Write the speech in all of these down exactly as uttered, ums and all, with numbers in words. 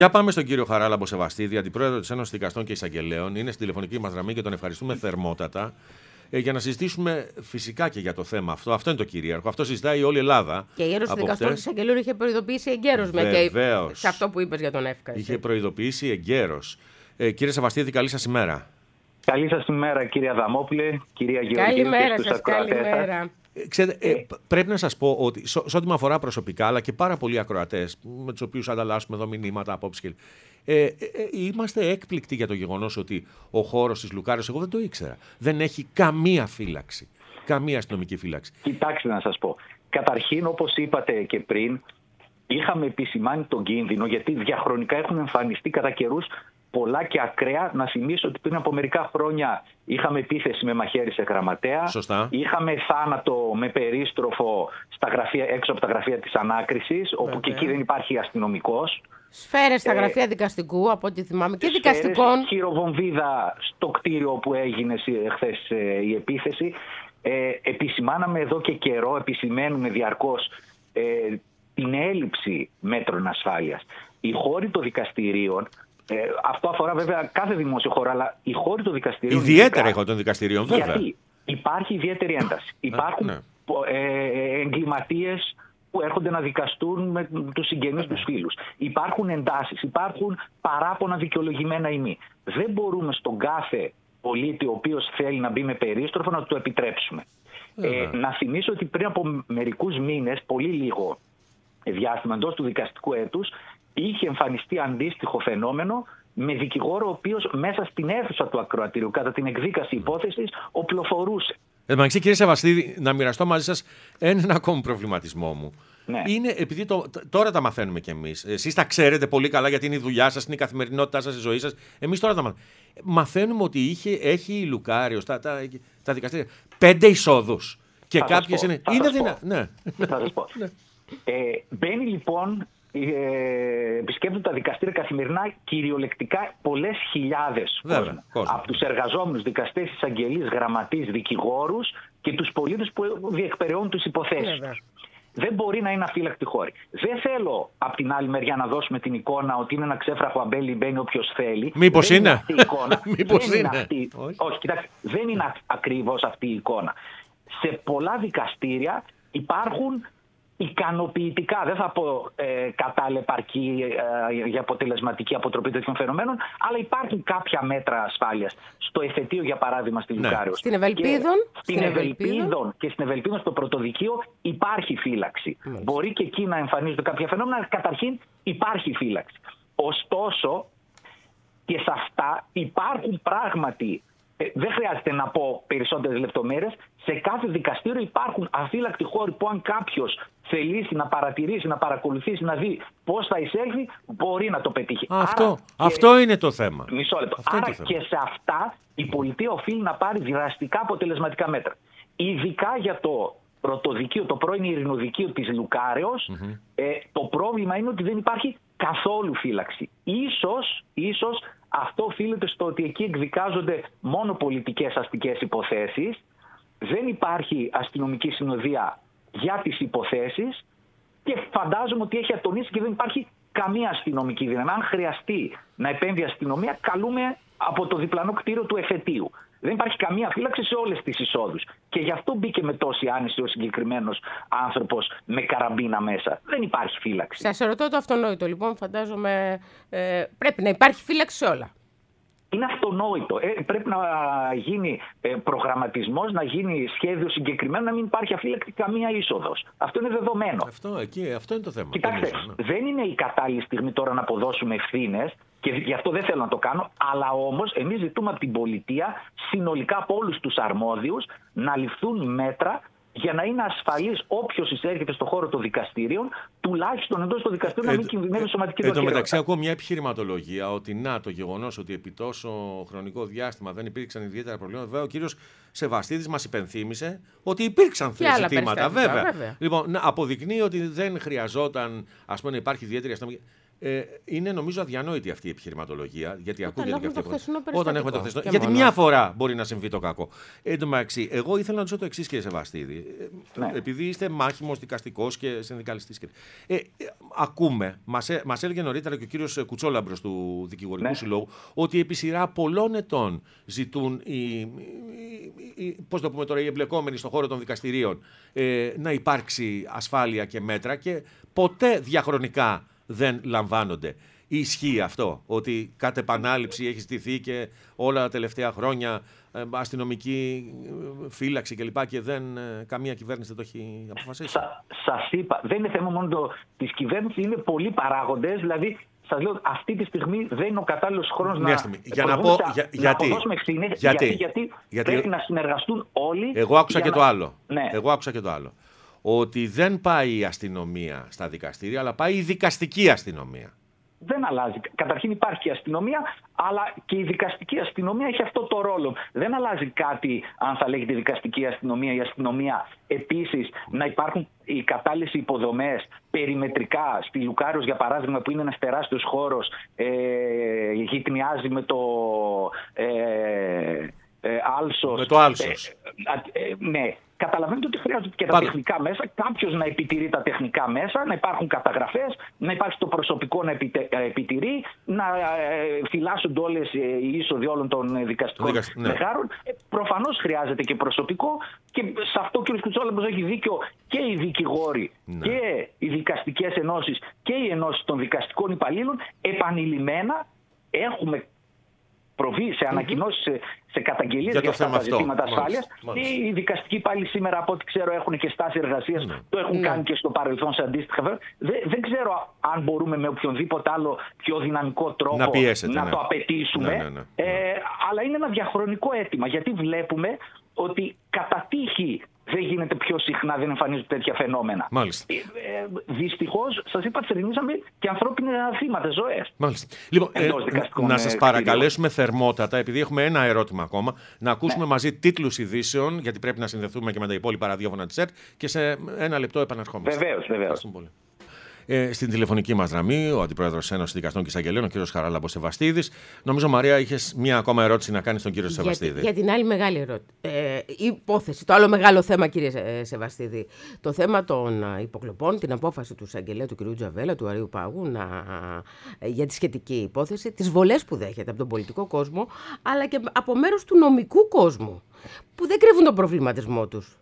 Για πάμε στον κύριο Χαράλαμπο Σεβαστίδη, αντιπρόεδρο της Ένωσης Δικαστών και Εισαγγελέων. Είναι στη τηλεφωνική μας γραμμή και τον ευχαριστούμε θερμότατα ε, για να συζητήσουμε φυσικά και για το θέμα αυτό. Αυτό είναι το κυρίαρχο. Αυτό συζητάει όλη η Ελλάδα. Και η Ένωση Δικαστών και Εισαγγελέων είχε προειδοποιήσει εγκαίρως με και σε αυτό που είπες για τον ΕΦΚΑ. Είχε προειδοποιήσει εγκαίρως. Ε, κύριε Σεβαστίδη, καλή σας ημέρα. Καλή σας ημέρα, κυρία Δαμόπουλε, κυρία Γεωργίου και στους ακροατές σας. Ξέρετε, ε, πρέπει να σας πω ότι σε ό,τι με αφορά προσωπικά, αλλά και πάρα πολλοί ακροατές με τους οποίους ανταλλάσσουμε εδώ μηνύματα, απόψεις, ε, ε, ε, είμαστε έκπληκτοι για το γεγονός ότι ο χώρος της Λουκάριος, εγώ δεν το ήξερα, δεν έχει καμία φύλαξη, καμία αστυνομική φύλαξη. Κοιτάξτε να σας πω. Καταρχήν, όπως είπατε και πριν, είχαμε επισημάνει τον κίνδυνο, γιατί διαχρονικά έχουν εμφανιστεί κατά καιρούς πολλά και ακραία. Να θυμίσω ότι πριν από μερικά χρόνια είχαμε επίθεση με μαχαίρι σε γραμματέα. Σωστά. Είχαμε θάνατο με περίστροφο στα γραφεία, έξω από τα γραφεία της ανάκρισης, όπου και εκεί δεν υπάρχει αστυνομικός. Σφαίρες στα γραφεία ε, δικαστικού, από ό,τι θυμάμαι, και δικαστικών. Χειροβομβίδα στο κτίριο όπου έγινε χθες ε, η επίθεση. Ε, επισημάναμε εδώ και καιρό, επισημαίνουμε διαρκώς ε, την έλλειψη μέτρων ασφάλειας. Οι χώροι των δικαστηρίων, Ε, αυτό αφορά βέβαια κάθε δημόσιο χώρο, αλλά οι χώροι των δικαστηρίων. Ιδιαίτερα έχω των δικαστηρίων, βέβαια. Γιατί υπάρχει ιδιαίτερη ένταση. Υπάρχουν ναι. ε, εγκληματίες που έρχονται να δικαστούν με τους συγγενείς τους φίλους. Υπάρχουν εντάσεις, υπάρχουν παράπονα δικαιολογημένα ή μη. Δεν μπορούμε στον κάθε πολίτη ο οποίος θέλει να μπει με περίστροφο να του το επιτρέψουμε. Ε, να θυμίσω ότι πριν από μερικούς μήνες, πολύ λίγο διάστημα εντός του δικαστικού έτους, είχε εμφανιστεί αντίστοιχο φαινόμενο με δικηγόρο ο οποίος μέσα στην αίθουσα του ακροατήριου κατά την εκδίκαση υπόθεσης οπλοφορούσε. Εντάξει, κύριε Σεβαστίδη, να μοιραστώ μαζί σας έναν ακόμη προβληματισμό μου. Ναι. Είναι επειδή το, τώρα τα μαθαίνουμε κι εμείς. Εσείς τα ξέρετε πολύ καλά γιατί είναι η δουλειά σας, είναι η καθημερινότητά σας, η ζωή σας. Εμείς τώρα τα μαθαίνουμε. Μαθαίνουμε ότι είχε, έχει η Λουκάριος, τα, τα, τα δικαστήρια, πέντε εισόδους. Και θα κάποιες είναι. Θα είναι σας δυνα... ναι. Θα σας πω. ε, μπαίνει λοιπόν. Ε, επισκέπτονται τα δικαστήρια καθημερινά κυριολεκτικά πολλές χιλιάδες κόσμο. κόσμο. Από τους εργαζόμενους, δικαστές, εισαγγελείς, γραμματείς, δικηγόρους και τους πολίτες που διεκπεραιώνουν τις υποθέσεις τους. Δεν μπορεί να είναι αφύλακτη χώρη. Δεν θέλω από την άλλη μεριά να δώσουμε την εικόνα ότι είναι ένα ξέφραχο αμπέλι, μπαίνει όποιος θέλει. Μήπως δεν είναι. είναι αυτή η εικόνα. Μήπως δεν είναι. είναι αυτή... Όχι. Όχι, κοιτάξτε, δεν είναι ακριβώς αυτή η εικόνα. Σε πολλά δικαστήρια υπάρχουν ικανοποιητικά, δεν θα πω ε, κατάλληλη ε, για αποτελεσματική αποτροπή τέτοιων φαινομένων, αλλά υπάρχουν κάποια μέτρα ασφάλειας. Στο εφετείο, για παράδειγμα, στη Λουκάριος. Στην Ευελπίδων. Στην Ευελπίδων και στην Ευελπίδων στο πρωτοδικείο υπάρχει φύλαξη. Mm. Μπορεί και εκεί να εμφανίζονται κάποια φαινόμενα, αλλά καταρχήν υπάρχει φύλαξη. Ωστόσο, και σε αυτά υπάρχουν πράγματι. Δεν χρειάζεται να πω περισσότερες λεπτομέρειες. Σε κάθε δικαστήριο υπάρχουν αφύλακτοι χώροι που αν κάποιος θελήσει να παρατηρήσει, να παρακολουθήσει, να δει πώς θα εισέλθει, μπορεί να το πετύχει. Αυτό, Άρα, αυτό και... είναι το θέμα. Μισό λεπτό. Αυτό Άρα και σε αυτά η πολιτεία οφείλει να πάρει δραστικά αποτελεσματικά μέτρα. Ειδικά για το πρωτοδικείο, το πρώην ειρηνοδικείο της Λουκάριος, mm-hmm. ε, το πρόβλημα είναι ότι δεν υπάρχει καθόλου φύλαξη. Ίσως, ίσως αυτό οφείλεται στο ότι εκεί εκδικάζονται μόνο πολιτικές αστικές υποθέσεις, δεν υπάρχει αστυνομική συνοδεία για τις υποθέσεις και φαντάζομαι ότι έχει ατονίσει και δεν υπάρχει καμία αστυνομική δύναμη. Αν χρειαστεί να επέμβει η αστυνομία, καλούμε από το διπλανό κτίριο του εφετείου. Δεν υπάρχει καμία φύλαξη σε όλες τις εισόδους. Και γι' αυτό μπήκε με τόση άνεση ο συγκεκριμένος άνθρωπος με καραμπίνα μέσα. Δεν υπάρχει φύλαξη. Σας ρωτώ το αυτονόητο λοιπόν, φαντάζομαι ε, πρέπει να υπάρχει φύλαξη σε όλα. Είναι αυτονόητο. Ε, πρέπει να γίνει ε, προγραμματισμός, να γίνει σχέδιο συγκεκριμένο, να μην υπάρχει αφύλακτη καμία είσοδος. Αυτό είναι δεδομένο. Αυτό, εκεί, αυτό είναι το θέμα. Κοιτάξτε, το ναι. δεν είναι η κατάλληλη στιγμή τώρα να αποδώσουμε ευθύνες και γι' αυτό δεν θέλω να το κάνω, αλλά όμως εμείς ζητούμε από την πολιτεία, συνολικά από όλους τους αρμόδιους, να ληφθούν μέτρα για να είναι ασφαλής όποιος εισέρχεται στον χώρο των δικαστήριων, τουλάχιστον εντός των δικαστήριων ε, να μην κινδυνεύει σωματική δολοφονία. Εν τω μεταξύ, ακούω μια επιχειρηματολογία ότι να το γεγονός ότι επί τόσο χρονικό διάστημα δεν υπήρξαν ιδιαίτερα προβλήματα. Βέβαια, ο κύριος Σεβαστίδης μας υπενθύμησε ότι υπήρξαν ζητήματα. Βέβαια. βέβαια. Λοιπόν, να αποδεικνύει ότι δεν χρειαζόταν, ας πούμε, να υπάρχει ιδιαίτερη αστυνομική. Ε, είναι νομίζω αδιανόητη αυτή η επιχειρηματολογία. Γιατί Όταν ακούγεται έχουμε και το αυτή. χθεσινό Όταν έχουμε το περιστατικό. χθεσινό. Γιατί μόνο. μια φορά μπορεί να συμβεί το κακό. Εν τω μεταξύ, εγώ ήθελα να ρωτήσω το εξής, κύριε Σεβαστίδη. Ναι. Επειδή είστε μάχημος, δικαστικός και συνδικαλιστής. Ε, ε, ακούμε, μας, ε, μας έλεγε νωρίτερα και ο κύριος Κουτσόλαμπρος του Δικηγορικού Ναι. Συλλόγου, ότι επί σειρά πολλών ετών ζητούν οι, οι, οι, πώς το πούμε τώρα, οι εμπλεκόμενοι στον χώρο των δικαστηρίων ε, να υπάρξει ασφάλεια και μέτρα και ποτέ διαχρονικά δεν λαμβάνονται. Ισχύει αυτό, ότι κατ' επανάληψη έχει στηθεί και όλα τα τελευταία χρόνια ε, αστυνομική φύλαξη κλπ. Και δεν, ε, καμία κυβέρνηση δεν το έχει αποφασίσει. Σα, σας είπα, δεν είναι θέμα μόνο της κυβέρνησης, είναι πολλοί παράγοντες. Δηλαδή, σας λέω, αυτή τη στιγμή δεν είναι ο κατάλληλος χρόνος να, Για να, πω, στα, για, να γιατί, αποδώσουμε ευθύνες, γιατί, γιατί, γιατί, γιατί πρέπει να συνεργαστούν όλοι. Εγώ άκουσα και να... το άλλο. Ναι. Εγώ άκουσα και το άλλο. Ότι δεν πάει η αστυνομία στα δικαστήρια, αλλά πάει η δικαστική αστυνομία. Δεν αλλάζει. Καταρχήν υπάρχει η αστυνομία, αλλά και η δικαστική αστυνομία έχει αυτό το ρόλο. Δεν αλλάζει κάτι αν θα λέγεται δικαστική αστυνομία. Η αστυνομία επίσης να υπάρχουν οι κατάλληλες υποδομές περιμετρικά. Στη Λουκάριος, για παράδειγμα, που είναι ένας τεράστιος χώρος, ε, γειτνιάζει με το ε, ε, Άλσος. Με το Άλσος. Ε, ε, ε, ναι. Καταλαβαίνετε ότι χρειάζονται και τα Πάντα. τεχνικά μέσα, κάποιος να επιτηρεί τα τεχνικά μέσα, να υπάρχουν καταγραφές, να υπάρχει το προσωπικό να επιτε, επιτηρεί, να ε, φυλάσσονται όλες οι είσοδοι όλων των δικαστικών Δικασ... ναι. μεγάρων. Ε, προφανώς χρειάζεται και προσωπικό και σε αυτό ο κ. Κουτσόλαμπρος έχει δίκιο και οι δικηγόροι ναι. και οι δικαστικές ενώσεις και οι ενώσεις των δικαστικών υπαλλήλων επανειλημμένα έχουμε προβεί σε ανακοινώσεις, σε, σε καταγγελίες για, για αυτά τα ζητήματα ασφάλειας. Οι δικαστικοί πάλι σήμερα, από ό,τι ξέρω, έχουν και στάση εργασίας. Ναι. Το έχουν ναι. κάνει και στο παρελθόν σε αντίστοιχα. Δεν, δεν ξέρω αν μπορούμε με οποιονδήποτε άλλο πιο δυναμικό τρόπο να, πιέσετε, να ναι. το απαιτήσουμε. Ναι, ναι, ναι. Ε, αλλά είναι ένα διαχρονικό αίτημα, γιατί βλέπουμε ότι κατά τύχη δεν γίνεται πιο συχνά, δεν εμφανίζονται τέτοια φαινόμενα. Μάλιστα. Ε, ε, δυστυχώς, σας είπα, τσερινίζαμε και ανθρώπινα θύματα, ζωές. Μάλιστα. Λοιπόν, ε, να σας παρακαλέσουμε θερμότατα, επειδή έχουμε ένα ερώτημα ακόμα, να ακούσουμε ναι. μαζί τίτλους ειδήσεων, γιατί πρέπει να συνδεθούμε και με τα υπόλοιπα ραδιόφωνα της ΕΡΤ, και σε ένα λεπτό επαναρχόμαστε. Βεβαίως, βεβαίως. Ε, στην τηλεφωνική μας γραμμή, ο Αντιπρόεδρος της Ένωσης Δικαστών και Εισαγγελέων, ο κ. Χαράλαμπος Σεβαστίδης. Νομίζω, Μαρία, είχες μία ακόμα ερώτηση να κάνεις στον κύριο Σεβαστίδη. Για, για την άλλη μεγάλη ερώτηση. Ε, υπόθεση, το άλλο μεγάλο θέμα, κύριε Σεβαστίδη. Το θέμα των υποκλοπών, την απόφαση του εισαγγελέα του κ. Τζαβέλα, του Αρείου Πάγου, να, για τη σχετική υπόθεση, τις βολές που δέχεται από τον πολιτικό κόσμο, αλλά και από μέρος του νομικού κόσμου, που δεν κρύβουν τον προβληματισμό τους.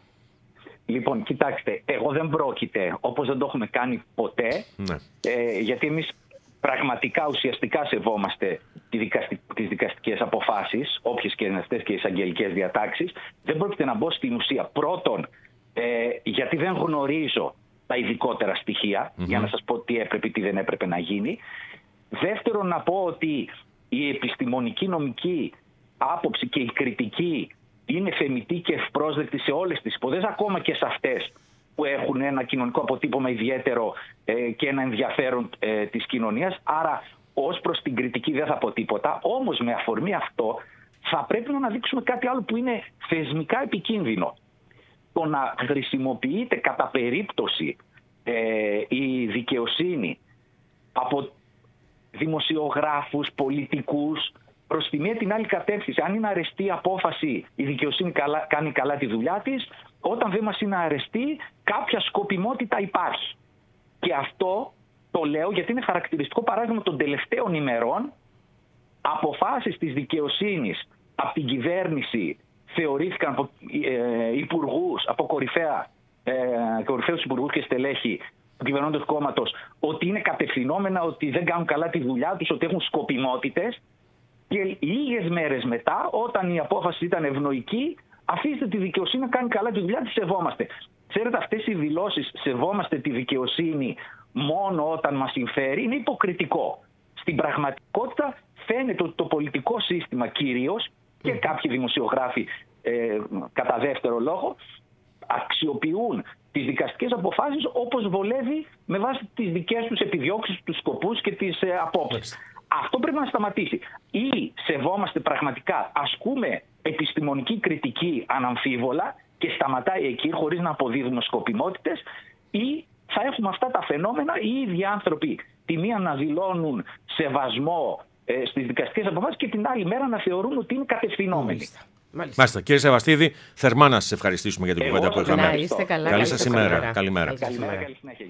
Λοιπόν, κοιτάξτε, εγώ δεν πρόκειται, όπως δεν το έχουμε κάνει ποτέ, ναι. ε, γιατί εμείς πραγματικά ουσιαστικά σεβόμαστε τη δικαστι... τις δικαστικές αποφάσεις, όποιες και είναι αυτές και οι εισαγγελικές διατάξεις. Δεν πρόκειται να μπω στην ουσία. Πρώτον, ε, γιατί δεν γνωρίζω τα ειδικότερα στοιχεία, mm-hmm. για να σας πω τι έπρεπε, τι δεν έπρεπε να γίνει. Δεύτερον, να πω ότι η επιστημονική νομική άποψη και η κριτική είναι θεμιτή και ευπρόσδεκτη σε όλες τις υποδέσεις, ακόμα και σε αυτές που έχουν ένα κοινωνικό αποτύπωμα ιδιαίτερο ε, και ένα ενδιαφέρον ε, της κοινωνίας. Άρα, ως προς την κριτική δεν θα πω τίποτα. Όμως, με αφορμή αυτό, θα πρέπει να αναδείξουμε κάτι άλλο που είναι θεσμικά επικίνδυνο. Το να χρησιμοποιείται κατά περίπτωση ε, η δικαιοσύνη από δημοσιογράφους, πολιτικούς, προς τη μία την άλλη κατεύθυνση. Αν είναι αρεστή η απόφαση, η δικαιοσύνη καλά, κάνει καλά τη δουλειά της. Όταν δεν μας είναι αρεστή, κάποια σκοπιμότητα υπάρχει. Και αυτό το λέω γιατί είναι χαρακτηριστικό παράδειγμα των τελευταίων ημερών. Αποφάσεις της δικαιοσύνης από την κυβέρνηση θεωρήθηκαν από ε, υπουργούς, από κορυφαία, ε, κορυφαίους υπουργούς και στελέχη του κυβερνώντος κόμματος, ότι είναι κατευθυνόμενα, ότι δεν κάνουν καλά τη δουλειά τους, ότι έχουν σκοπιμότητες. Και λίγες μέρες μετά, όταν η απόφαση ήταν ευνοϊκή, αφήστε τη δικαιοσύνη να κάνει καλά τη δουλειά της, σεβόμαστε. Ξέρετε, αυτές οι δηλώσεις, σεβόμαστε τη δικαιοσύνη μόνο όταν μας συμφέρει, είναι υποκριτικό. Στην πραγματικότητα φαίνεται ότι το πολιτικό σύστημα κυρίως και κάποιοι δημοσιογράφοι ε, κατά δεύτερο λόγο αξιοποιούν τις δικαστικές αποφάσεις όπως βολεύει με βάση τις δικές τους επιδιώξεις, τους σκοπούς και τις ε, απόψεις. Αυτό πρέπει να σταματήσει. Ή σεβόμαστε πραγματικά, ασκούμε επιστημονική κριτική αναμφίβολα και σταματάει εκεί χωρίς να αποδίδουμε σκοπιμότητες, ή θα έχουμε αυτά τα φαινόμενα. Οι ίδιοι άνθρωποι τη μία να δηλώνουν σεβασμό ε, στις δικαστικές αποφάσεις και την άλλη μέρα να θεωρούν ότι είναι κατευθυνόμενοι. Μάλιστα. Μάλιστα. Μάλιστα. Κύριε Σεβαστίδη, θερμά να σας ευχαριστήσουμε για την κουβέντα που είχαμε. Να είστε καλά. Καλή σας ημέρα. Καλημέρα. Καλημέρα, καλή συνέχεια.